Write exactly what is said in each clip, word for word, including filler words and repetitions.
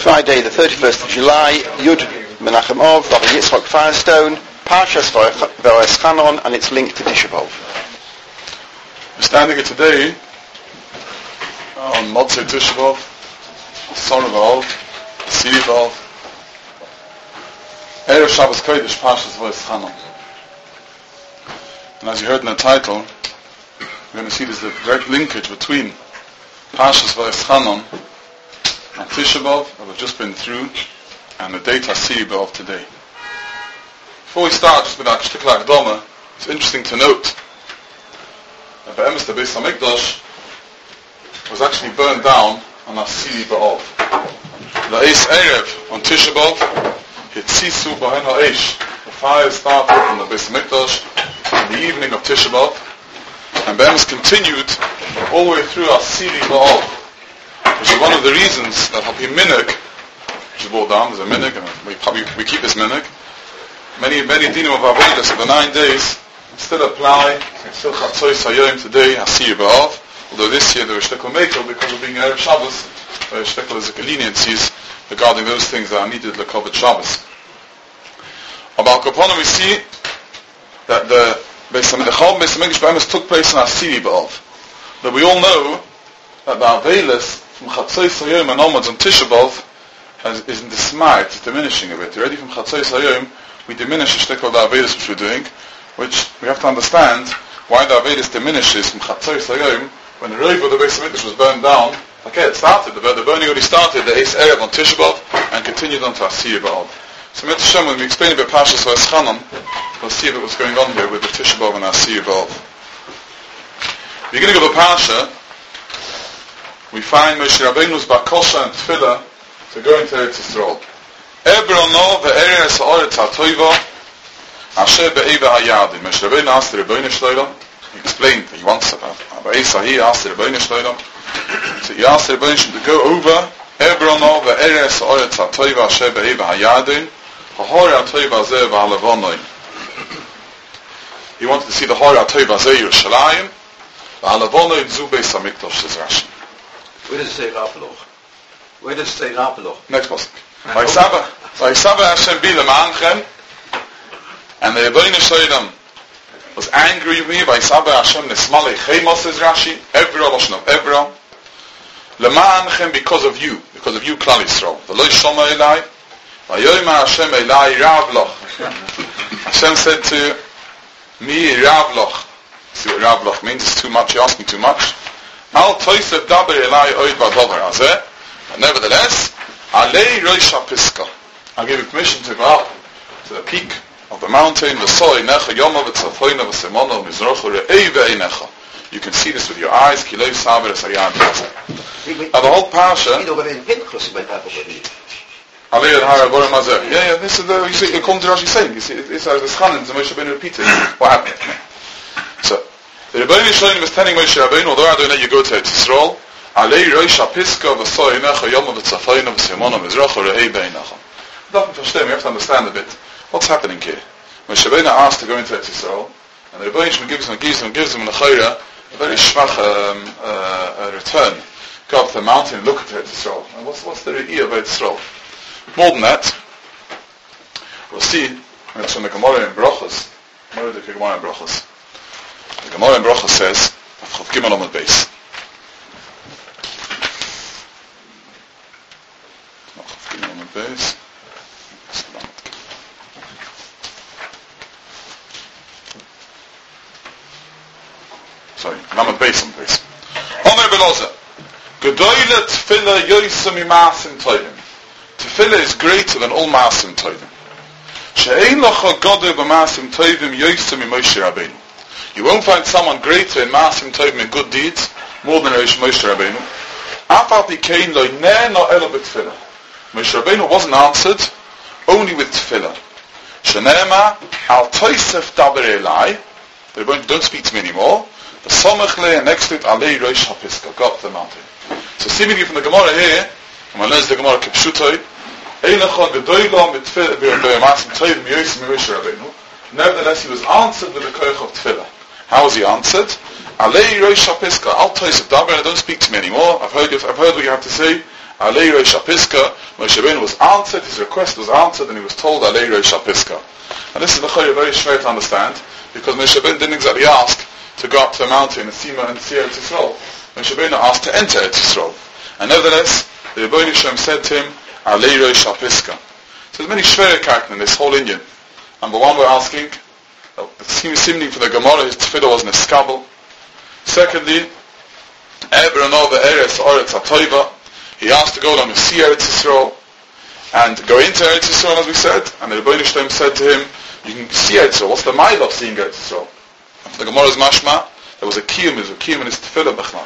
Friday the thirty-first of July, Yud Menachem Ov, Rabbi Yitzchak Firestone, Parshas Va'eschanon, and it's linked to Tisha B'Av. We're standing here today on Motzei Tisha B'Av, Son of B'Av, Siri B'Av, Erev Shabbos Kodesh, Parshas Va'eschanon. And as you heard in the title, we're going to see there's a direct linkage between Parshas Va'eschanon and Tisha B'Av that we've just been through, and the date Siri B'Av today. Before we start, just with our Shtikla Akdoma, it's interesting to note that Be'emes the Beis HaMikdash was actually burned down on Siri B'Av. The Eis Erev on Tisha B'Av, Hitzisu B'hen HaEish. The fire started on the Beis HaMikdash in the evening of Tisha B'Av, and Be'emes continued all the way through Siri B'Av, which is one of the reasons that Hapi Minig, which is brought down, there's a Minig, and we probably we keep this Minig. Many, many dinim of Avodas of the nine days still apply. Still Chatzos Hayom today, Siri B'Av. Although this year there was Shtekol Mekel because of being Erev Shabbos, where Shtekol is a leniencies regarding those things that are needed to cover Shabbos. About Kaponim we see that the Beis HaMikdash Be'emes took place on Siri B'Av. But we all know that the Avelis from Chatzos Hayom and onwards on Tisha B'Av is in the smart, it's diminishing a bit. Already from Chatzos Hayom we diminish the shtick of the Avelis which we're doing, which we have to understand why the Avelis diminishes from Chatzos Hayom when the Rov of the Beis HaMikdash was burned down. Okay, it started, the, the burning already started, the Eis Erev on Tisha B'Av, and continued on to Siri B'Av. So Mitzvah Shem, when we explain about Parshas Va'eschanon, we'll see what's going on here with the Tisha B'Av and Siri B'Av. Beginning of the Parsha, we find Moshe Rabbeinu's Bakosha and Tefillah to go into Eretz Yisrael. Ebrono ve'eretz ha'oretz ha'toiva asher be'eva ha'yadim. Moshe Rabbeinu asked the Rebbeinu Shlomo, he explained, he wants about Esau, he asked the Rebbeinu Shlomo, so he asked the Rebbeinu to go over Ebrono ve'eretz ha'oretz ha'toiva asher be'eva ha'yadim ha'hore ha'toiva zeh v'ha'levonoim. He wanted to see the hore ha'toiva zeh Yerushalayim v'ha'levonoim zu Beis HaMikdash, says Rashi. Where does it say Rapaloch? Where does it say Rapaloch? Next pasuk. Vayisaba Hashem bi l'ma'anchem, and the Rebbeinu Shlomo was angry with me. Vayisaba Hashem nesmalei chemos, says Rashi. Evra, lashon of Evra. L'ma'anchem, because of you, because of you, Klal Yisrael. V'lo yishoma elai. Vayoyma Hashem elai Ravloch. Hashem said to me, Ravloch. See what Ravloch means? It's too much. You ask me too much. Al toisef daber elai oid v'adover hazeh. But nevertheless, Alei Rosh HaPiska, I'll give you permission to go up to the peak of the mountain. V'soi necha yoma v'tzafoina v'semona v'mizrocha re'ei ve'einecha. You can see this with your eyes. Kilei saber es hayad v'azeh. Now the whole parsha. Alei el hara borim hazeh. Yeah, yeah. This is the. You see, according to Rashi saying, you see, this is the Chanan. The Moshe Rabbeinu repeated what happened. So the Rebbeinu Shlomo was telling Moshe Rabbeinu, although I don't let you go to Eretz Yisrael, Alei Rosh HaPiska v'soi necha yoma v'tzafoina v'semona v'mizrocha re'ei ve'einecha. We have to understand a bit what's happening here. Moshe Rabbeinu asked to go into Eretz Yisrael, and the Rebbeinu gives him and gives him and gives him a chayra, a very shvach um, uh, return. Go up to the mountain and look at Eretz Yisrael. And what's what's the re'iyah of Eretz Yisrael? More than that, we'll see. It's from the Gemara in Brachos. Gemara the Gemara in Brachos. The Gemara in Brachos says, "Chav Gimel Amud Beis." Base. Sorry, Lamed Beis on base. Omer Beloza. Gedoyle Tefillah Yoysa mi Maasim Tovim. Tefillah is greater than all Maasim Tovim. She'ein lacha Godel b'Maasim Tovim Yoysa mi Moshe Rabbeinu. You won't find someone greater in Maasim Tovim in good deeds more than Moshe Rabbeinu. Afal Pikein lo ner no elo b'Tefillah. Moshe Rabbeinu wasn't answered only with tefillah. Shenema al toisef daber elai. The Rebbeinu, don't speak to me anymore. The somach le, and next to it alei Rosh HaPiska, go up to the mountain. So seemingly from the Gemara here, and when I learn the Gemara kipshutoi, eilecha gedoyla mit b'masim toiv miyosim Moshe Rabbeinu. Nevertheless, he was answered with the koich of tefillah. How was he answered? Alei Rosh HaPiska al toisef daber. Don't speak to me anymore. I've heard. I've heard what you have to say. Alei Reish HaPiska, Moshe Rabbeinu was answered, his request was answered, and he was told Alei Reish HaPiska. And this is very schwer to understand, because Moshe Rabbeinu didn't exactly ask to go up to a mountain and see, and see Eretz Yisrael. Moshe Rabbeinu asked to enter Eretz Yisrael. And nevertheless, the Rebbeinu Shem said to him, Alei Reish HaPiska. So there's many schwere characters in this whole Indian. Number one, we're asking, it seems seemingly for the Gemara, his tefillah wasn't a skabel. Secondly, Eber Anova Eretz Oretz HaToiva, he asked to go down and see Eretz Yisrael, and go into Eretz Yisrael, as we said, and the Rebbeinu Shem said to him, you can see Eretz Yisrael. What's the mile of seeing Eretz Yisrael? And for the Gemara's mashma, there was a kiyum, there was a kiyum in his tefillah b'chnal.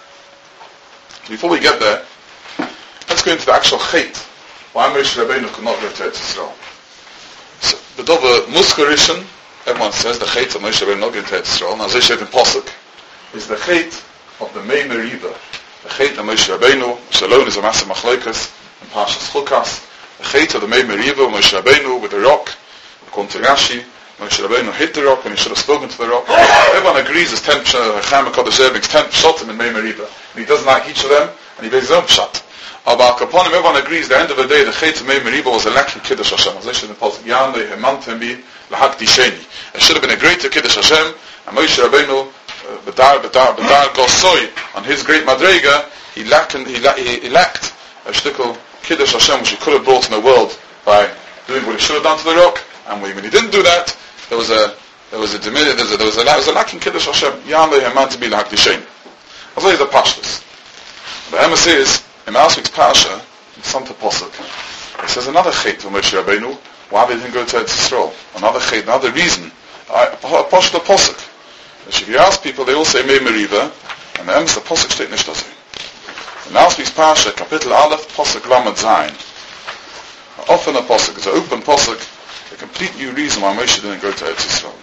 Before we get there, let's go into the actual chait. Why Moshe Rabbeinu could not go to Eretz Yisrael? So, the Dova Muskarishan, everyone says the chait of Moshe Rabbeinu not going to Eretz Yisrael. Now, Zeshet in Pasuk is the chait of the Mei Meriva. The chait of Moshe Rabbeinu, Shalom is a massive machlokas in Parshas Chukas. The chait of the Mei Meriva, Moshe Rabbeinu with the rock, according to Rashi, Moshe Rabbeinu hit the rock and he should have spoken to the rock. Everyone agrees there's ten Chaim HaKadosh Zerving's ten pshatim in Mei Meriva. And he doesn't like each of them, and he does his own pshat. But upon him, everyone agrees, at the end of the day, the chait of Mei Meriva was a lack of Kiddush Hashem. As I should have been posted, Yanle, Hemantem bi, Lahak Disheni. It should have been a greater Kiddush Hashem, and Moshe Rabbeinu, Bedar, Bedar, Bedar, Gosoi, on his great Madrega, he lacked, he, la- he, he lacked a shtickle Kiddush Hashem, which he could have brought in the world by doing what he should have done to the rock. And when he didn't do that, there was a there was a diminished, there was a there was a, there was a lacking Kiddush Hashem. Yanle Hemantem bi, Lahak Disheni. As well as the pashtus. The Emma says in last week's parasha, in Santa Posuk, it says another chait of Moshe Rabbeinu, why they didn't go to Eretz Yisrael. Another chait, another reason. A Pashta Posuk. If you ask people, they all say Mei Meriva, and the Emma the Posuk steht nicht das. In last week's parasha, Kapitel Aleph, Posuk Lamed Zayin. Often a Posuk, it's an open Posuk, a complete new reason why Moshe didn't go to Eretz Yisrael.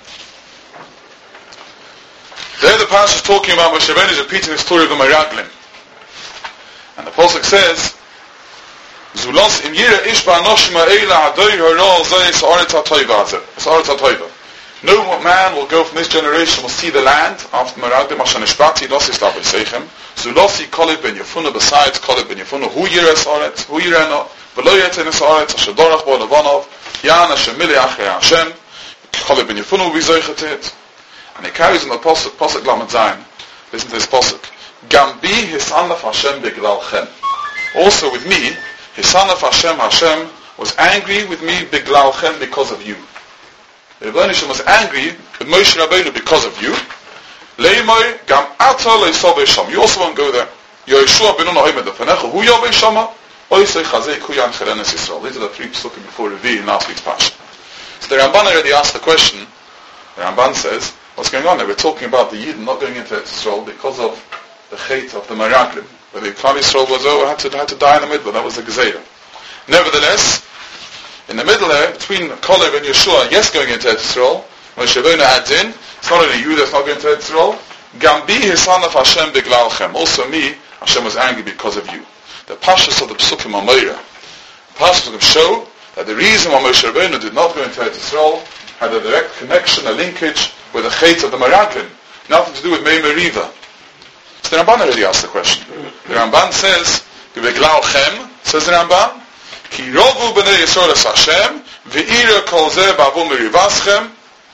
There the parasha is talking about Moshe Rabbeinu is repeating the story of the Meraglim. And the Pasuk says, Zulos im yira ish ba'anoshim ha'eila hadoy ha'rol zay sa'aretz ha'toiva hazeh. Sa'aretz ha'toiva. No man will go from this generation, will see the land after Meraglim Asher nishbati losis davei seichem. Zulosi kolib ben yefuna besides kolib ben yefuna hu yira sa'aretz, hu yira no, v'lo yetzene sa'aretz asher dorach bo levanov, yan asher mili achrei Hashem, kolib ben yefuna hu bizoichetet. And he carries in the Pasuk, Pasuk Lamed Zayin. Listen to this Pasuk. Gambi hisanaf Hashem biglalchem. Also with me, hisanaf Hashem, Hashem was angry with me biglalchem because of you. The Rebbeinu Shem was angry with Moshe Rabbeinu because of you. Leimoy gam ata leisov sham. You also won't go there. Yoshua benu no'imed lefanecha hu yovei shama oisei chazei kuyan cherenes Yisrael. These are the three psukim before Revi in last week's parsha. So the Ramban already asked the question. The Ramban says, what's going on there? We're talking about the Yidden not going into Yisrael because of the chait of the Meraglim, where the Klal Yisrael was over, had to, had to die in the middle. That was the Gezeirah. Nevertheless, in the middle there, between Kolev and Yeshua, yes, going into Yisrael, Moshe Rabbeinu adds in, it's not only you that's not going to Yisrael, Gambi hisanaf Hashem biglalchem. Also me, Hashem was angry because of you. The Pashas of the Psukim are Moira. The Pashas of show that the reason why Moshe Rabbeinu did not go into Yisrael had a direct connection, a linkage with the chait of the Meraglim. Nothing to do with Mei Meriva. So the Ramban already asked the question. The Ramban says, "B'glalchem," says the Ramban, "Ki rovu b'nei Yisrael es Hashem, v'ira kol zeh b'avu merivaschem."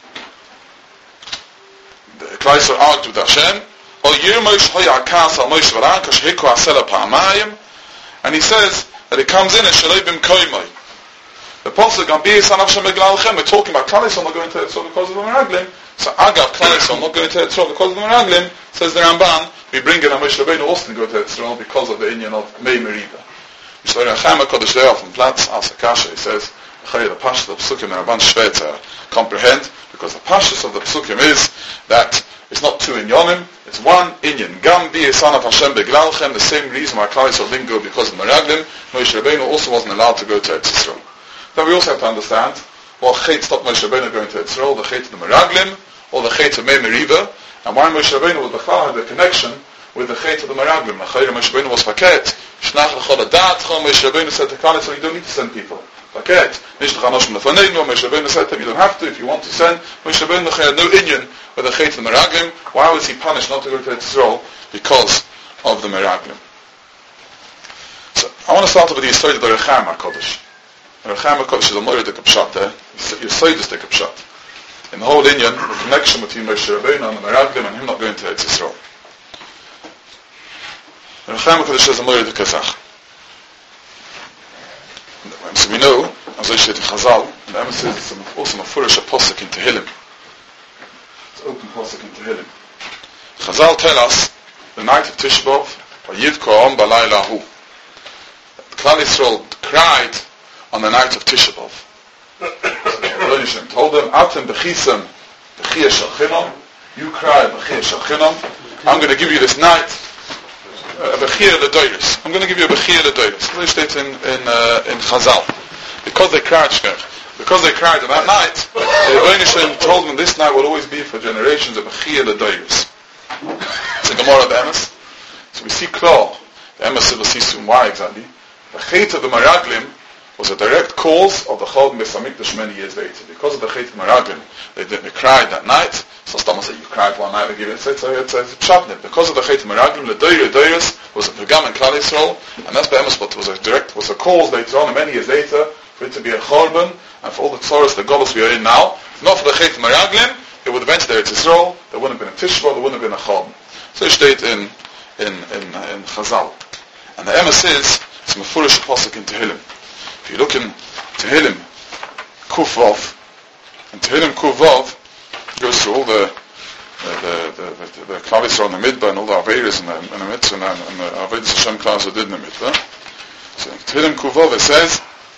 The Klal Yisrael argued with Hashem. Ol yirmosh hoyakas al Moshe v'ran kashehiku asela pa'amayim, and he says that it comes in as shaloi b'mkoimoi. The Pasuk Gambi Yisan Hashem b'glalchem. We're talking about Klal Yisrael not going to Yisrael because of the Meraglim. So Agav Klal Yisrael not going to Yisrael because of the Meraglim. Says the Ramban, we bring in a Moshe Rabbeinu also to go to Yisrael because of the Indian of Mei Meriva. So in Chaim HaKadosh there from Platz Asakasha, he says, the Pashas of the Psukim, the Ramban Shveta comprehend, because the Pashas of the Psukim is that it's not two Inyanim, it's one Inyan. Gam bi Yisan of Hashem beglalchem, the same reason why Klal Yisrael didn't go because of the Meraglim, Moshe Rabbeinu also wasn't allowed to go to Yisrael. Then we also have to understand, well, Chet stopped Moshe Rabbeinu going to Yisrael, the Chet of the Meraglim, or the Chet of Mei Meriva, and why Moshe Rabbeinu was Bechal had a connection with the Chet of the Meraglim. Nachayr Moshe Rabbeinu was Paket, Shnach l'chol adat, Moshe Rabbeinu said to Klal Yisrael, you don't need to send people. Paket, Nish l'chanoshim l'faneinu, Moshe Rabbeinu said to him, you don't have to, if you want to send. Moshe Rabbeinu had no Inyan with the Chet of the Meraglim. Why was he punished not to go to Yisrael? Because of the Meraglim. So, I want to start with the Yisod of the Recham HaKodesh. The Recham HaKodesh is a more dik pshat, eh? Yisod is dik pshat. In the whole Indian, the connection between Moshe Rabbeinu and the Meraglim and him not going to Eretz Yisrael. The Recham HaKodesh is a more dik Zach. So we know, as I said in Chazal, the emphasis is also a Mefurish Apostle in Tehillim. It's open Apostle in Tehillim. Chazal tell us, the night of Tisha B'Av, Vayivko Ha'am B'Layla Hu. Klal Yisrael cried on the night of Tisha B'Av. So told them, Atem B'Chisam B'Chiyah Shalchinam, you cry B'Chiyah Shalchinam, I'm going to give you this night, B'Chiyah L'Doiris. I'm going to give you a B'Chiyah L'Doiris. They state in, in, uh, in Chazal. Because they cried, because they cried on that night, the Rebbeinu told them this night will always be for generations of B'Chiyah L'Doiris. It's a Gemara of Emes. So we see Klal, the Emes will see soon why exactly. The Chet of the Meraglim was a direct cause of the Chol Beis Hamikdash many years later. Because of the Chet of Meraglim, they, they, they cried that night. So Stama said, you cried one night, we give it. It's a, it's a, it's a pshatnit. Because of the Chet of Meraglim, the Doire Doiris was a Pegam in Klal Yisrael, and that's by Emes, but was a direct, was a cause later on, and many years later, for it to be a Chorban, and for all the Tzoros, the Golos we are in now. If not for the Chet of Meraglim, it would have entered Eretz Yisrael, there wouldn't have been a Tishba, there wouldn't have been a Chorban. So it states in, in, in, in Chazal. And the Emes is, it's a Mefurish Apostle in Tehillim. If you look in Tehillim, Kuf Vav, and Tehillim Kuf Vav goes through all the the the the, the Klal Yisrael in the Midbar and all the Averis and the, and the Mitzvah and, and the Averis Hashem Klal did in the Midbar. So in Tehillim Kuf Vav it says,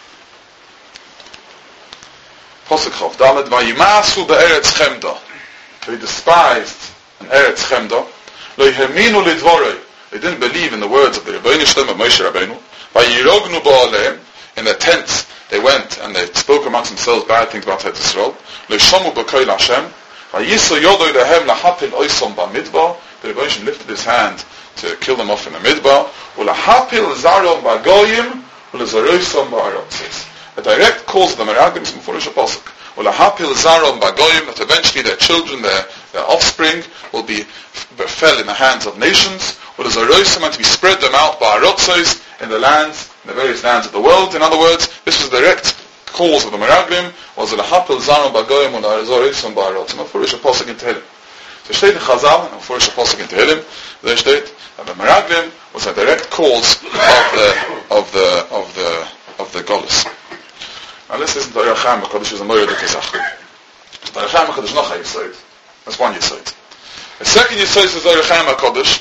Posuk Chav Dalet, Vayimasu be'eretz Chemda. They despised an Eretz Chemda. Lo yeheminu lidvorei. They didn't believe in the words of the Rebbeinu Shlem of Moshe Rabbeinu. Vayirognu ba'aleim. In their tents, they went and they spoke amongst themselves bad things about Eretz Yisrael. Lo yishamu b'koil Hashem. Vayiso yodoi lehem lahapil oisom ba'midbar. The Rebbeinu Shlem lifted his hand to kill them off in the Midbar. Ulahapil zarom ba'goyim. Ulazaroisom ba'arotzis. A direct cause of the Meraglim is Mefurish Apostle. Ulahapil zarom ba'goyim, that eventually their children, their, their offspring, will be fell in the hands of nations. Ulazaroisom, and to be spread them out ba'arotzis in the lands, in the various lands of the world. In other words, this was the direct cause of the Meraglim, was Ulahapil zarom ba'goyim ulazaroisom ba'arotzis. Mefurish Apostle in Tehillim. So steht in Chazal, and Mefurish Apostle in Tehillim, there steht that the Meraglim was a direct cause of the of the of the of the Golos. Now let's listen to the Recham HaKodesh, which is a Moyer Dekazach. The Recham HaKodesh noch a Yisod. That's one Yisod. The second Yisod is the Recham HaKodesh,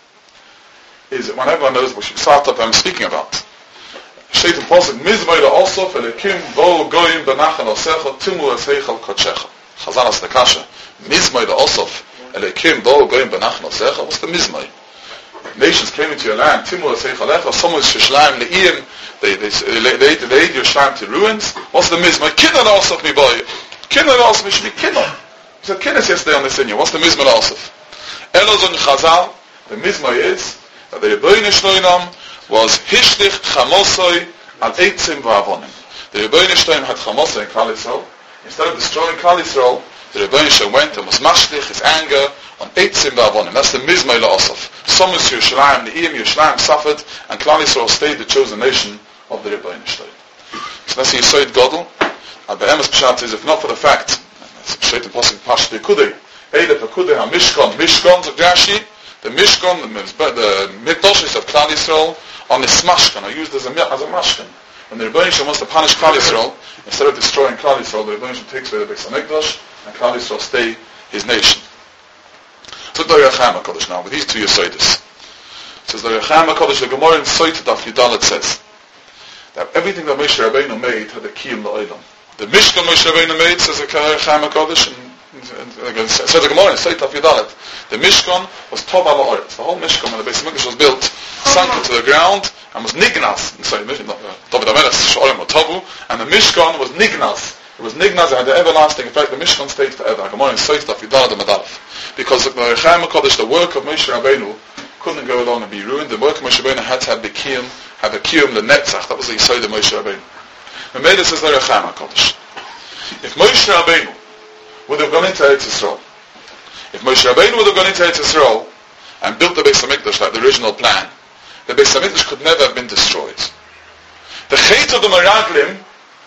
is when everyone knows what start up I'm speaking about. Sheit in Posuk, Mizmor La'osaf Elikim Bo Goyim Benachan Osecha Timu Es Heichal Kodshecha. Chazal as the Kasha. Mizmor La'osaf Elikim Bo Goyim Benachan Osecha. What's the Mizmor? Nations came into your land, Timu Es Heichal Echa, some was Shishlayim Le'iyim, They they they they laid your shrine to ruins. What's the mizmah? Kinnan asaf mi boy. Kinnan asaf mi should be kinnan. We said kinnan yesterday on the senior. What's the mizmah asaf? Elozon Chazal. The mizmah is that the Rebbeinu Shloinam was hishlich chamosoi al eitzim va'avonim. The Rebbeinu Shloinam had chamosoi in Klal Yisrael. Instead of destroying Klal Yisrael, the Rebbeinu Shloinam went and was mashlich his anger on eitzim va'avonim. That's the mizmah asaf. Some was Yerushalayim, the Iyim Yerushalayim suffered, and Klal Yisrael stayed the chosen nation of the Rebbeinu Shloim. So that's the Yisod Godel. And the Emes Pshat is, if not for the fact, it's Sheit in Posuk Pash Pekudei, Eile Pekudei HaMishkan, Mishkan, the Rashi, the Mishkan, the, the Mikdoshes of Klal Yisrael, on the Smashkan, are used as a, as a Mashkan. When the Rebbeinu Shloim wants to punish Klal Yisrael, instead of destroying Klal Yisrael, the Rebbeinu Shloim takes away the Beis HaMikdash, and Klal Yisrael stay his nation. So the Recham HaKodesh now, with these two Yisodis. Says the Recham HaKodesh, the Gemara in Sotah Daf Yudalet says, that everything that Moshe Rabbeinu made had a kiyum la'olam. The Mishkan Moshe Rabbeinu made, says the Recham HaKodesh, and, and says the Gemara in Sotah Daf Yudalet, the Mishkan was tov al ha'aretz. The whole Mishkan, when the Beis HaMikdash was built, sunk into the ground and was nignas. Sorry, David HaMelech Shorim or Tovu, and the Mishkan was nignas. It was nignas, it had the everlasting effect. The Mishkan stayed forever. The Gemara in Sotah Daf Yudalet and Madalef, because the Recham HaKodesh, the work of Moshe Rabbeinu, couldn't go along and be ruined. The work of Moshe Rabbeinu had to have the kiyum, have a kiyum lenetzach. That was the Yisod of Moshe Rabbeinu. And made this as the Recham HaKodesh. If Moshe Rabbeinu would have gone into Eretz Yisrael, if Moshe Rabbeinu would have gone into Eretz Yisrael and built the Beis HaMikdash like the original plan, the Beis HaMikdash could never have been destroyed. The Chet of the Meraglim,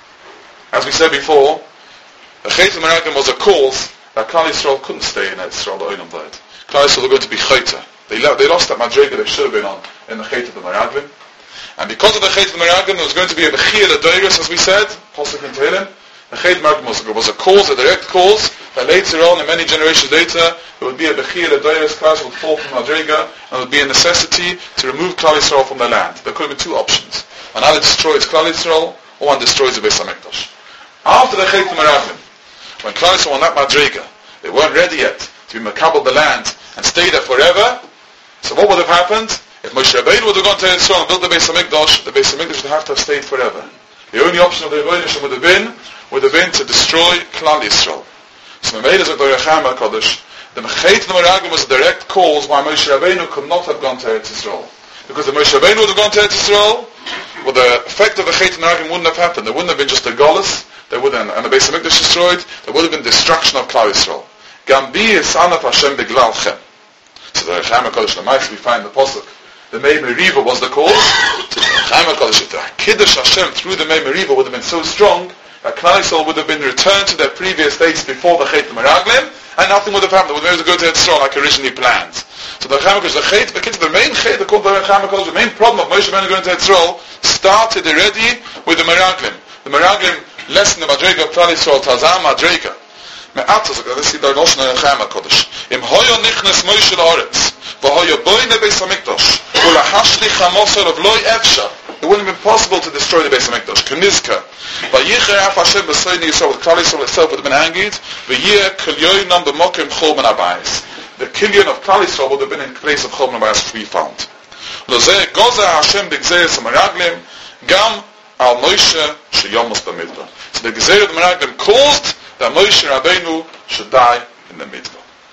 as we said before, the Chet of the Meraglim was a cause that Klal Yisrael couldn't stay in Yisrael, the Oinam Vlad. Klal Yisrael were going to be Chayta. They, they lost that Madrega they should have been on in the Chet of the Meraglim. And because of the Chet of the Meraglim, there was going to be a Bechir Adoiris, as we said, Pasuk in Tehillim. The Chet of the Meraglim was, was a cause, a direct cause, that later on, in many generations later, there would be a Bechir Adoiris, Klal Yisrael would fall from Madrega, and there would be a necessity to remove Klal Yisrael from the land. There could have been two options. One either destroys Klal Yisrael, or one destroys the Beis HaMikdash. After the Chet of the Meraglim, when Klal Yisrael on that Madrega, they weren't ready yet to be makabel the land and stay there forever, so what would have happened? If Moshe Rabbeinu would have gone to Yisrael and built the Beis HaMikdash, the Beis HaMikdash would have to have stayed forever. The only option of the Rebbeinu Shem would have been, would have been to destroy Klal Yisrael. So the Meilas of the Recham HaKadosh, the Chet of the Meraglim was a direct cause why Moshe Rabbeinu could not have gone to Eretz Yisrael. Because if Moshe Rabbeinu would have gone to Eretz Yisrael, well, the effect of the Chet of the Meraglim wouldn't have happened. There wouldn't have been just a Golus, there would have, and the Beis HaMikdash destroyed, there would have been destruction of Klal Yisrael. Gambi is Anaf Hashem Beglalchem. So the Recham HaKadosh, the Mice, we find the Pasuk. The Mei Meriva was the cause. So the Recham HaKadosh, if the Kiddush Hashem through the Mei Meriva would have been so strong, that Klal Yisrael would have been returned to their previous states before the Chet of the Meraglim, and nothing would have happened. They would have been able to go to Yisrael like originally planned. So the Recham HaKadosh, the Chet, the, the main Chet, according to the Recham HaKadosh, the main problem of Moshe Rabbeinu going to Yisrael started already with the Meraglim. The Meraglim lesson the Madrega of Klal Yisrael, Tazam Madrega. Me'atzos, let's see the Rosh Recham HaKadosh. Im hoyo nichnes Moshe l'Oretz, v'hoyo boine Beis HaMikdash, u'lahashlich ha'mosor of loy efsha. It wouldn't have been possible to destroy the Beis HaMikdash. Knizka. V'yicher af Hashem b'soyni Yisrael, with Klal Yisrael itself would have been angered. V'yir kilyoinam b'mokim chol ben abayis. The kilyon of Klal Yisrael would have been in place of chol ben abayis, which we found. Lozeh goza Hashem b'gzeres ha'meraglim, gam al Moshe sheyomos b'midbar. So the gzeres of the Meraglim caused that Moshe Rabbeinu should die in the Midbar.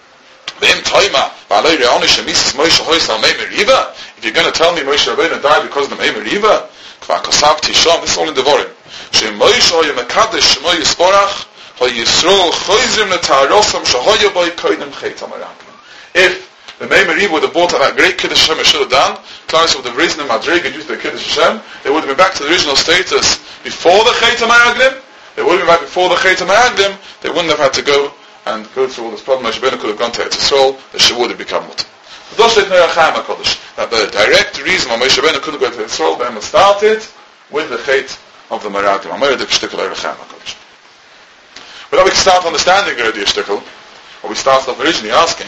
If you're going to tell me Moshe Rabbeinu died because of the Mei Meriva, this is all in the Devarim. If the Mei Meriva would have brought out that great Kiddush Hashem it should have done, Klal would have risen in Madrega due to the Kiddush Hashem, they would have been back to the original status before the Chet HaMeraglim. They would have been back before the Chet HaMeraglim. They wouldn't have had to go and go through all this problem. Moshe Rabbeinu could have gone to Eretz Yisrael, the Shavuot would have become mutter. That the direct reason why Moshe Rabbeinu couldn't go to Eretz Yisrael then started with the Chet of the Meraglim. But now we can start understanding already a shtickle, or we started off originally asking,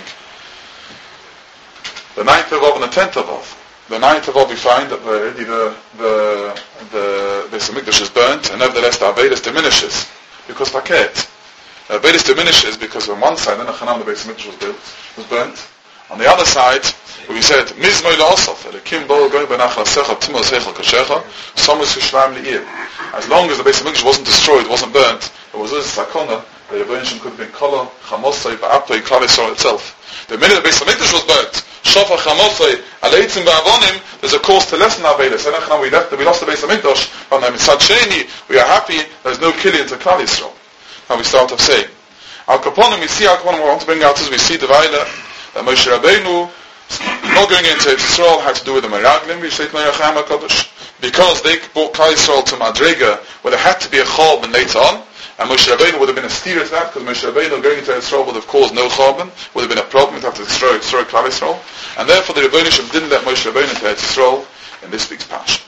the ninth of Av and the tenth of Av. The ninth of Av we find that the the the the Beis HaMikdash is burnt, and nevertheless the Avedis diminishes because paket. The Avedis diminishes because on one side, then the Chanam, the Beis HaMikdash was built, was burnt. On the other side, we said Mizmoy la'asaf, the Kim Bol going benachal secha timol seichel kashecha, somus shvaim li'ir. As long as the Beis HaMikdash wasn't destroyed, wasn't burnt, there was this sakona. The Rebbeinu could have been kol chamosay ba'apay Klal Yisrael itself. The minute the Beis HaMikdash was burnt, Shofa Chamosay, Aleitzim Ba'avonim, there's a cause to lessen our Vedas. And we left, we lost the Beis HaMikdash, but now in Sad Sheni, we are happy there's no killing to Klal Yisrael. Now we start off saying, Al Kaponim, we see Al Kaponim, we want to bring out as we see the Vaila, that Moshe Rabbeinu, not going into Yisrael, had to do with the Meraglim, we say Recham HaKadosh, because they brought Klal Yisrael to Madrega, where there had to be a Chorban later on, and Moshe Rabbeinu would have been a steer to that, because Moshe Rabbeinu going into Yisrael would have caused no Chorban, would have been a problem, we'd have to destroy, destroy Klal Yisrael, and therefore the Rebbeinu Shem didn't let Moshe Rabbeinu into Yisrael in this week's Parsha.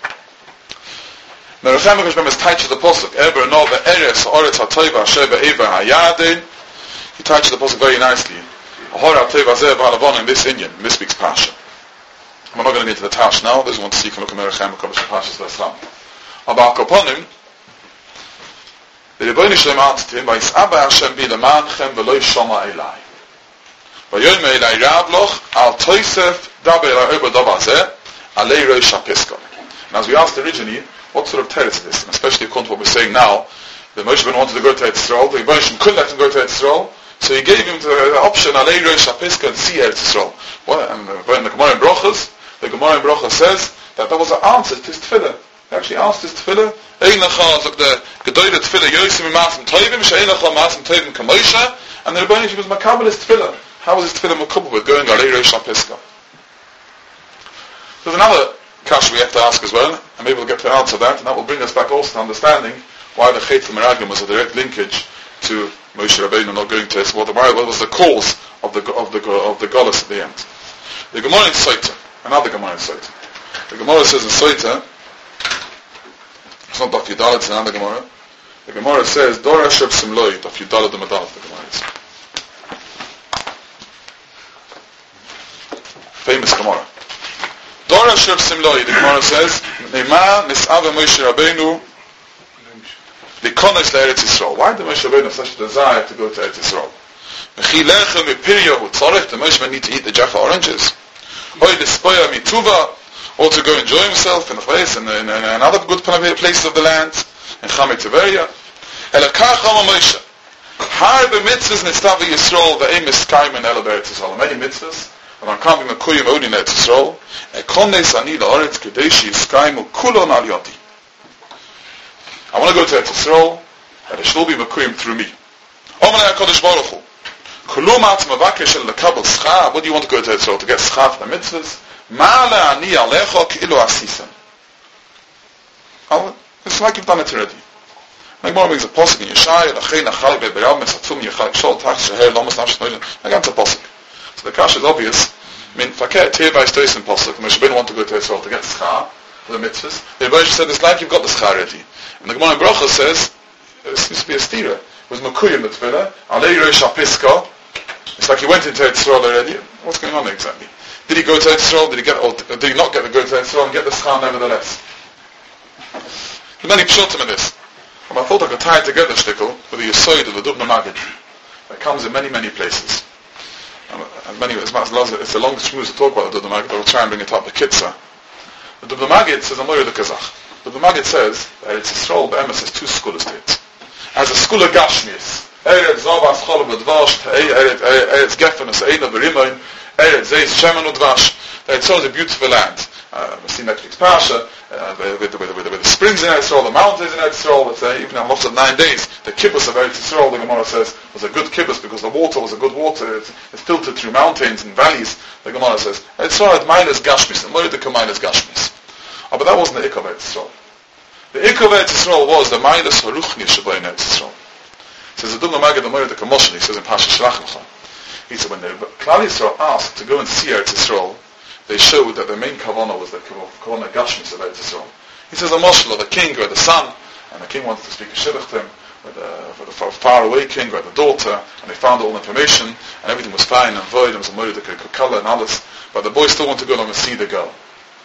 Now Recham HaKadosh is tied to the Pasuk, Eber no ve'eres ha'oretz ha'toiva asher be'ever ha'yadin. He tied to the Pasuk very nicely. Ahor ha'toiva zeh ba'alavon in this Indian, in this week's Parsha. We're not going to get to the Tash now, those who want to see can look at Recham HaKadosh Parshas V'esram. About Koponim, the Rebbeinu Shem answered him, Vayis'aba Hashem bi lemanchem v'lo yishama elai. Vayom elai Rabloch al toisef daber elai oba davar zeh alei rosh ha'piskon. And as we asked originally, what sort of teretz is this? And especially according to what we're saying now, the Moshe Rabbeinu wanted to go to Eretz Yisrael, the Rebbeinu Shem couldn't let him go to Eretz Yisrael, so he gave him the option alei rosh ha'piskon to see Eretz Yisrael. Well, and the Gemara in Brochas, the Gemara in Brochas says that that was an answer to his tefillah. He actually asked his tefillah, Ein lecha, like the gedoyle tefillah, yosim imasim toivim, she'ein lecha masim toivim kamosha, and the Rebbeinu Shem was makabel his tefillah. How was his tefillah makabel with going alei rosh ha'piskon? There's another question we have to ask as well, and maybe we'll get to answer that, and that will bring us back also to understanding why the Chet Meraglim was a direct linkage to Moshe Rabbeinu not going to Eretz. What, what was the cause of the of the of the Golus at the end? The Gemara in Soita, another Gemara in Soita. The Gemara says in Soita, it's not Daf Yudalet, it's another Gemara. The Gemara says, Dora Sheb Simloi, Daf Yudalet the Madalet, the Gemara is. Famous Gemara. Dora Sheb Simloi, the Gemara says, Neima Nis'ava Moshe Rabbeinu Likonos LeEretz Yisrael. Why did Moshe Rabbeinu have such a desire to go to Eretz Yisrael? Mechi Lechem Mipiryahu Tzorech, the Moshe need to eat the Jaffa oranges. Oy Despoya Mituva, or to go enjoy himself in a place, in, in, in another good place of the land, in Chamet Tiberia. Elakach Hama Moshe. Har b'mitzvahs Nistava Yisrael ve'em Miskayim and Ela B'Eretz Yisrael. Many mitzvahs, and I can't be Mekuyim only in Eretz Yisrael. Ekones Ani La'oretz Kedeshi Yiskayim Kulon Al Yoti. I want to go to Eretz Yisrael, and it shall be Mekuyim through me. Omanei HaKadosh Baruch Hu. Kulum At Mavakesh El Lekabel Schar. What do you want to go to Eretz Yisrael? To get Schar for the mitzvahs? Ma'ala Ani Alecha Ki'ilu Asisam. It's like you've done it already. Like more brings a posuk in Yeshaya, Lachein Achal Be'Berav Mesatzum Yechal Shol Tach Sheher Lomas Nafsh Noiden. Again, it's a posuk. So the kash is obvious. I mean, Fakir Teva is Toys in posuk. Moshe Rabbeinu want to go to Israel to get schar for the mitzvahs. The Rebbe said it's like you've got the schar already. And the Gemara in Bracha says it seems to be a stira. It was Mekuyim the Tefillah. Alei Rosh HaPiska. It's like he went into Israel already. What's going on there exactly? Did he go to Israel? Did he get? Or did he not get to go to Israel and get the schar nevertheless? There's many pshutim in this. And I thought I could tie it together, shtickle, with the Yesod of the Dubna Magid. It comes in many, many places. And many, it's, it's a long shmuz to talk about the Dubna Magid, but we'll try and bring it up. The Kitzah. The Dubna Magid says, Amor the Kazakh. The Dubna Magid says that it's Yisrael Be'emes has two school states. As a school of Gashmias. Eretz Zavas Cholov Advash, Eretz Gefenes, Eina B'Rimoin, Eretz Zeis Shemen Udvash. It's always a beautiful land. Uh, we've seen Netflix Pasha, uh, with, with, with, with, with the springs in Eretz Yisrael, the mountains in Eretz Yisrael. It's, uh, even on lots of nine days, the kibbutz of Eretz Yisrael, the Gemara says, was a good kibbutz because the water was a good water. It's, it's filtered through mountains and valleys. The Gemara says, Eretz Yisrael minus Gashmis, and Moedeka minus Gashmis. Oh, but that wasn't the Ik of Eretz Yisrael. The Ik of Eretz Yisrael was the minus Haruchni Shabbai in Eretz Yisrael. It says, the Dubna Magid, the Moedeka Moshe, he says in Pasha Shlach Lecha. He said, when the Klal Yisrael asked to go and see Eretz Yisrael, they showed that the main kavanah was the kavanah Gashmis of Eretz Yisrael. He says a moshel, the king or the son, and the king wanted to speak a shidduch to him, with the, for the far, far away king or the daughter, and they found all the information, and everything was fine and void, and was a moed, a color and all this, but the boy still wanted to go along and see the girl.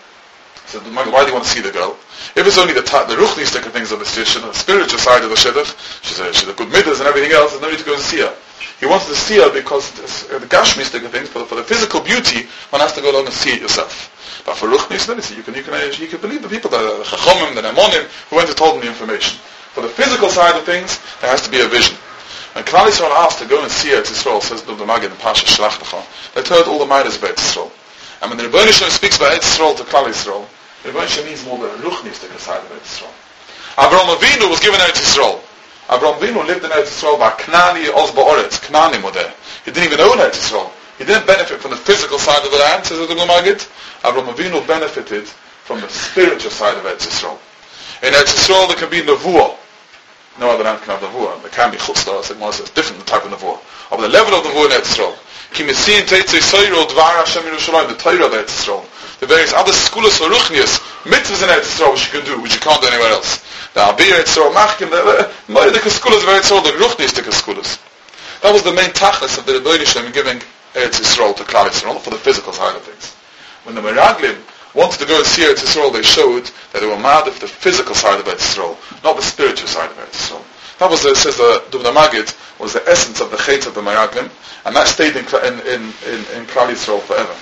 He said, why do you want to see the girl? If it's only the the ruchnistic things of the shidduch, the spiritual side of the shidduch, she's a, she's a good midas and everything else, there's no need to go and see her. He wanted to see her because the, the gashmistic things, for the, for the physical beauty, one has to go along and see it yourself. But for ruchnis, you can you can you can believe the people, the, the chachomim, the nemonim, who went and told them the information. For the physical side of things, there has to be a vision. And Klal Yisrael asked to go and see Eretz Yisrael, says the Magid in Pasha Shlach Lecha. They told all the midas about Eretz Yisrael. And when the Rebbeinu Shem speaks about Eretz Yisrael to Klal Yisrael, the Rebbeinu Shem means more the ruchnistic side of Eretz Yisrael. Avraham Avinu was given Eretz Yisrael. Avraham Avinu lived in Eretz Yisrael by Knani Oz Ba'oretz. Knanim were there. He didn't even own Eretz Yisrael. He didn't benefit from the physical side of the land, says the Magid. Avraham Avinu benefited from the spiritual side of Eretz Yisrael. In Eretz Yisrael there can be Nevuah. No other land can have Nevuah. There can be Chutzlah, so it's different type of Nevuah. Of the level of Nevuah in Eretz Yisrael. Ki Mesin Teitzei Soiro Dvar Hashem Yerushalayim, the Torah of Eretz Yisrael. The various other schools for Ruchnias, mitzvahs in Eretz Yisrael which you can do, which you can't do anywhere else. The Abir Eretz Yisrael, Machkim, the Moedika schools of Eretz Yisrael, the Ruchnistika schools. That was the main tachlis of the Rebbeinu Shem in giving Eretz Yisrael to Klal Yisrael, not for the physical side of things. When the Meraglim wanted to go and see Eretz Yisrael, they showed that they were mad of the physical side of Eretz Yisrael, not the spiritual side of Eretz Yisrael. That was, the, says the Dubna Magid, was the essence of the Chet of the Meraglim, and that stayed in in in in, in Klal Yisrael forever.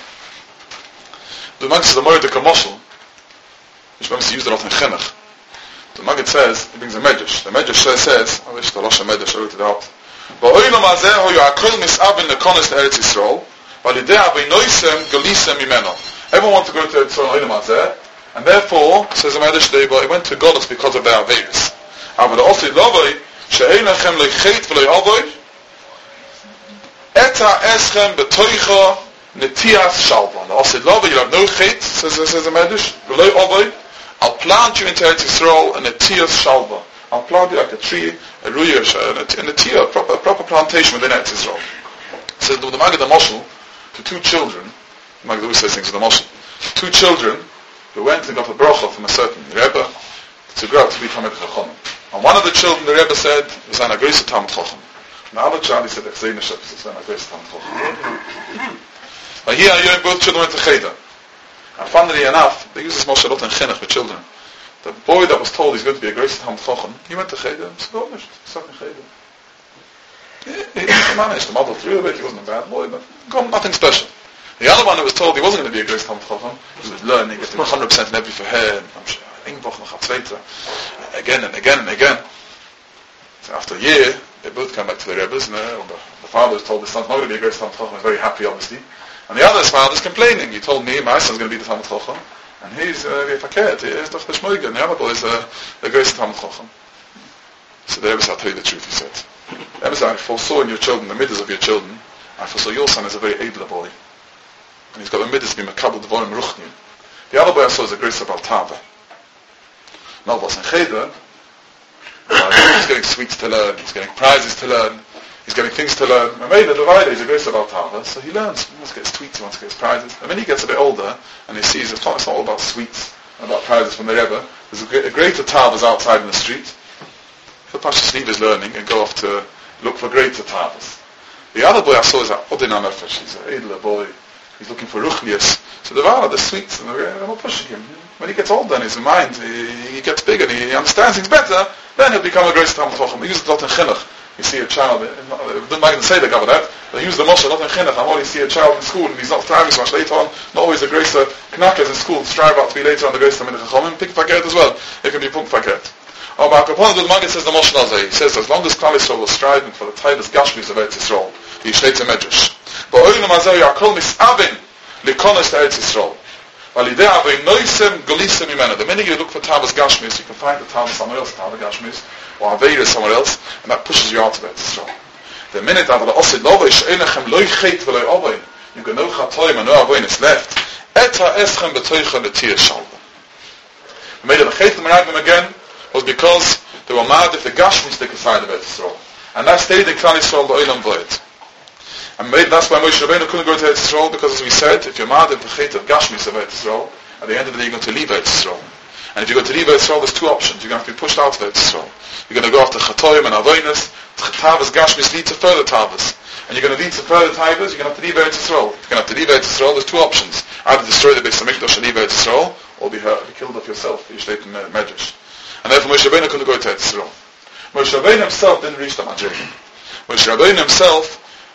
The Magid says the Moedika Moshel, which means he used a lot in Chinuch. The Magid says, he brings a Medrash. The Medrash says, I wish the Rosh Medrash wrote it out. Everyone wants to go to Eretz Yisrael, and therefore, says the Medrash, they went to Golus because of their Averis. Aber the Osi Lovoi, she'ein lechem lechet v'loi avoi, eta eschem betoicha Netias Shalva. The Osid Lava, you have no chait, says, says the Medrash, V'loi Ovoi, I'll plant you into Eretz Yisrael, and Netias Shalva. I'll plant you like a tree, a ruyish, and a tia, a proper, a proper plantation within Eretz Yisrael. Says the Maggid HaMoshel to two children, the Maggid always says things in the Moshel, two children who went and got a bracha from a certain Rebbe to grow up to become a Chacham. And one of the children, the Rebbe said, was an Agresa Talmud Chacham. And the other child, he said, it's an Agresa Talmud Chacham. But here, both children went to Cheder. And funnily enough, they use this Moshe lot in Chinuch with children. The boy that was told he's going to be a Agresa Talmud Chacham, he went to Cheder and said, oh, he's stuck in Cheder. He, he managed to muddle through a bit, he wasn't a bad boy, but nothing special. The other one who was told he wasn't going to be a Agresa Talmud Chacham, he was learning, getting one hundred percent in every verheer, again and again and again. So after a year, they both come back to the Rebbe's, and uh, the, the father was told his son's not going to be a Agresa Talmud Chacham, he's very happy obviously. And the other's father's complaining, you told me my son's going to be the Talmud Chacham, and he's a fakert, he's the Shmoiga, and the other boy is a Agresa Talmud Chacham. So the Rebbe said, I'll tell you the truth, he said. The Rebbe said, I foresaw in your children, the middles of your children, I foresaw your son is a very able boy. And he's got the middles to be Makabal Devorim Ruchnim. The other boy I saw is a Agresa Baltava. Now was in Cheder, he's getting sweets to learn, he's getting prizes to learn, he's getting things to learn. And maybe the Divider is a Agresa Baltava, so he learns, he wants to get sweets, he wants to get his prizes. And when he gets a bit older, and he sees it's not, it's not all about sweets, and about prizes from the Rebbe, there's a, a greater Tavas outside in the street. He'll pass his his learning and go off to look for greater Tavas. The other boy I saw is Odin HaNefesh, he's an edler boy, he's looking for Ruchnias. So the Vara, the sweets, and they're not pushing him. When he gets older in his mind, he, he gets bigger, and he, he understands things better, then he'll become a great Talmud Chacham. He uses it a lot in Chinuch. You see a child, I don't mind to say they cover that, but he uses the Moshe a lot in Chinuch. I'm always see a child in school, and he's not thriving so much later on, not always a greater knackers in school, strive out to be later on the greater Talmid Chacham, and pick fakert as well. It can be punk fakert. Oh, but upon the Maggid says the Moshe Nazay, he says, as long as Klal Yisrael was striving for the Taivas Gashmis of Eretz Yisrael, he states a Medrash. But Oilam Azay Yakol Misavin, Likonos to Eretz Yisrael. The minute you look for Tavas Gashmis, you can find the Tavas somewhere else, Tavas Gashmis, or Aveira somewhere else, and that pushes you out of Eretz Yisrael. The minute that the Osid Lovay Sheinachem Loi Chet V'loi Ovay, you can know Chatoim and no Avoin is left. Eta Eschem B'toicha L'Tiyah Shalva. The minute the Chet L'Meragim again was because they were mad if the Gashmis stick aside of Eretz Yisrael, and that stayed in Klal Yisrael the Olam Void. And maybe that's why Moshe Rabbeinu couldn't go to Eretz Yisrael, because as we said, if you're mad at the chait of Gashmis of Eretz Yisrael, at the end of the day you're going to leave Eretz Yisrael. And if you go to leave Eretz Yisrael, there's two options. You're going to have to be pushed out of Eretz Yisrael. You're going to go after Chatoim and Avoinas. Tavas Gashmis lead to further Tavas. And you're going to lead to further Tavas, you're going to have to leave Eretz Yisrael. If you're going to have to leave Eretz Yisrael, there's two options. Either destroy the Beis HaMikdash and leave Eretz Yisrael, or be hurt, be killed off yourself, you state in the Medrash. And therefore Moshe Rabbeinu couldn't go to Eretz Yisrael. Moshe Rabbeinu himself didn't reach the Madrega. Moshe Rabbeinu himself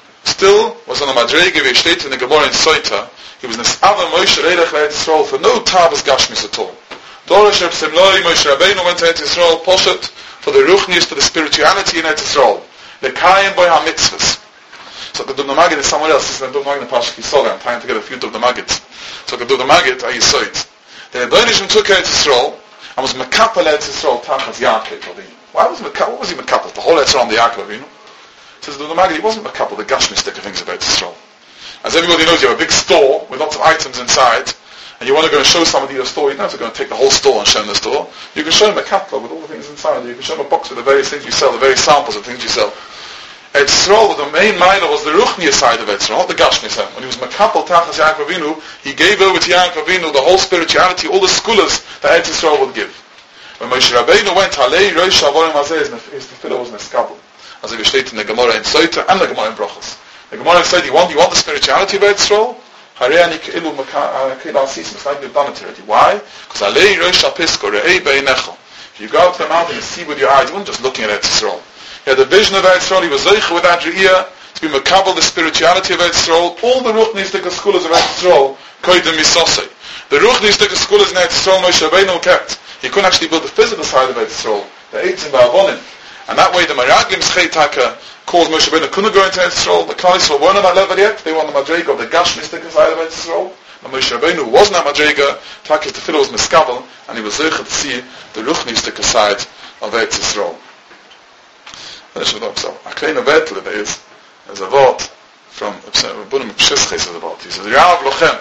still was on the Madrega, we state in the Gemara in Soita, he was Nes'ava Moshe Reirech Eretz Yisrael for no Tavas Gashmis at all. Dorish Reb Simloi, Moshe Rabbeinu went to Eretz Yisrael, Poshet, for the Ruchnis, for the spirituality in Eretz Yisrael. The Kayim Boy HaMitzvahs. So the Dubna Magid is somewhere else. This is the Dubna Magid in Pashak Yisrael. I'm trying to get a few Dubna Magids. So the Dubna Magid, I saw it. The Rebbeinu took Eretz Yisrael, and was Mekapel Eretz Yisrael, Tachas Yaakov Avinu. Why was Mekapel? What was he Mekapel? The whole Eretz Yisrael on the Yaakov Avinu. Says the Magid, he wasn't Mekapel, the Gashmi stick of things about Yisrael. As everybody knows, you have a big store with lots of items inside, and you want to go and show somebody your store. You don't have to go and take the whole store and show them the store. You can show them a catalog with all the things inside. You can show them a box with the various things you sell, the various samples of things you sell. Eretz Yisrael, the main minor was the Ruchniya side of Eretz Yisrael, not the Gashmi side. When he was Mekapel Tachas Yaakov Avinu, he gave over to Yaakov Avinu the whole spirituality, all the skulas that Eretz Yisrael would give. When Moshe Rabbeinu went, Halei Rosh Avorim Hazeh, his tefillah was Neskabel. As it was stated in the Gemara in Soita and the Gemara in Brachos. The Gemara said, you want, you want the spirituality of Eretz Yisrael? Harei Ke'ilu Ke'ilu Asis, it's like you've done it already. Why? Because Halei Rosh Hapisko Re'ei Beinecha. If you go out to the mountain and see with your eyes, you weren't just looking at Eretz Yisrael. He had the vision of Eretz Yisrael, he was Zeicha with that Re'iyah, to be Makabel, the spirituality of Eretz Yisrael, all the Ruchnistic schools of Eretz Yisrael, Koidim Misosei. The Ruchnistic schools in Eretz Yisrael, Moshe Rabbeinu kept. He couldn't actually build the physical side of Eretz Yisrael, the Eitzim Ba'avonim. And that way the Meragim's Chaytaka caused Moshe Rabbeinu couldn't go into Eretz Yisrael. The Klal Yisrael weren't on that level yet. They were on the Madrega of the Gashmistic side of Eretz Yisrael. And Moshe Rabbeinu wasn't at Madrega. Takas the Tefillah was Miskabel, and he was Zeicha to see the Ruchnistic side of Eretz Yisrael. So, a kleine Wertel is, is a word from Rabbunim Pshisches about. He says, Rav Lochem,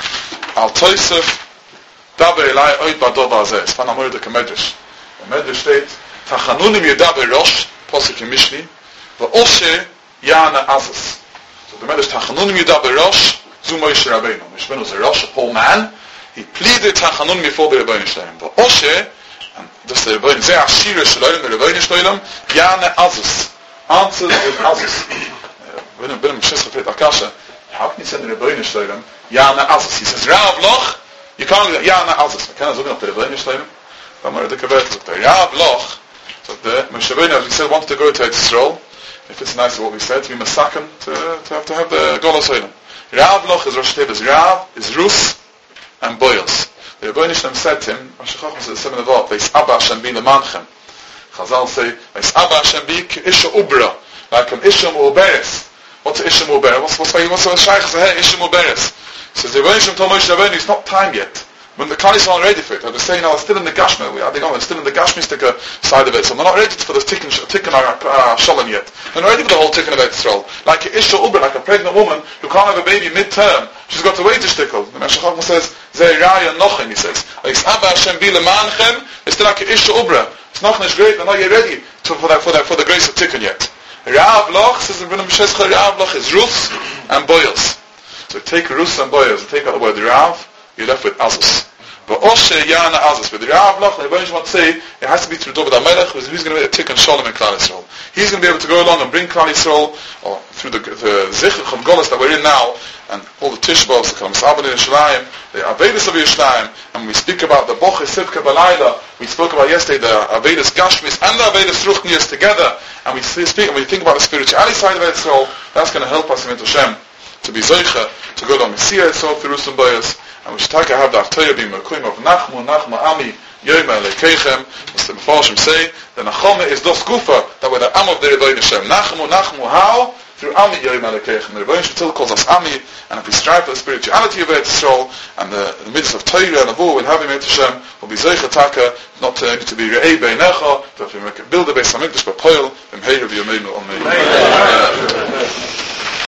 Al Toysef, Daber Elai Oid Badoba Azeh. It's fan Amor de Medrash. The Medrash state, Tachanunim Yedaber Rosh, Posik in Mishni, V'oshe Yana Azes. So the Medrash, Tachanunim Yedaber Rosh, Zu Moshe Rabbeinu. Moshe Rabbeinu was a Rosh, a whole man. He pleaded Tachanunim before the Rebbeinu Shalom. V'oshe, and this the Rebbeinu, Zeh Ashira Shalom, the Rebbeinu Shalom, Yana Azes. Answers with Azes. When I'm being Mishis Akasha, how can you send the Rebbeinu Shalom Yana Azes? He says, Rav Loch, you can't get Yana Azes. I can't look up the Rebbeinu Shalom. I'm going to the Kabbalah look there. Rav Loch, so the Moshe Rabbeinu, as we said, wanted to go to Yisrael. If it's nice what we said, to be Masakan, to, to have to have the Golos Shalom. Rav Loch is Rosh Tevez. Rav is Rus and Boyos. The Rebbeinu Shalom said to him, Rosh Chacham said the seven of all, Veis Abba Hashem bi lemanchen. Chazal say, Veis Abba Hashem bi Isha Ubra, like an Isha Mu'beres. What's Isha Mu'beres? What's what's what's the Shaykh say? Hey, Isha Mu'beres. He says the Rebbeinu Shalom told Moshe Rabbeinu, it's not time yet. When the Kalis aren't ready for it, I was saying, I was still in the Gashmi. We are going, still in the Gashmistic side of it, so they're not ready for the Tikkun uh, Shalom yet. They're not ready for the whole Tikkun of Yisrael. Like Isha Ubra, like a pregnant woman who can't have a baby mid-term, she's got to wait a shtickle. The Meshach Chacham says, Zeh Raya Nochem, he says, It's Abba Hashem bi lemanchen, it's still like Isha Ubra. It's not great, they're not yet ready to, for, that, for, that, for the grace of Tikkun yet. Rav Loch says in Rebbeinu Meshescha, Rav Loch is Rus and Boyos. So take Rus and Boyos, take out the word Rav, you're left with Azus. But Oshe Yana Azus, with Rav Loch, the Rebbeinu want to say, it has to be through David HaMelech, who's, who's going to be a Tikkun Shalom in Klal Yisrael. He's going to be able to go along and bring Klal Yisrael, or through the, the Zichr Chum Golos that we're in now, and all the Tishbos, the Kalam Sabbath in Yerushalayim, the Avedis of Yerushalayim, and we speak about the Boche Sivka Balayla, we spoke about yesterday the Avedis Gashmis and the Avedis Ruchnias together, and we speak and we think about the spirituality side of Yisrael. That's going to help us in Hashem to be Zoicha, to go down Messiah itself through Rusum Bayas, and we should take have the Aftaya being Merkuim of Nachmu, Nachmu Ami, Yoma Lekechem, as the Mefarshim say, the Nachome is dos Gufa, that we're the Am of the Rebbeinu Hashem. Nachmu, Nachmu, how? Through Ami Yoma Lekechem. The Rebbeinu still calls us Ami, and if we strive for the spirituality of Yisrael, and the, the midst of Torah and Avu, we'll have him at Hashem, will be Zoicha Taka, not to, to be Re'ei Beinecha, to build a Beis HaMikdash, but Poil, B'mheira B'yomeinu Amen.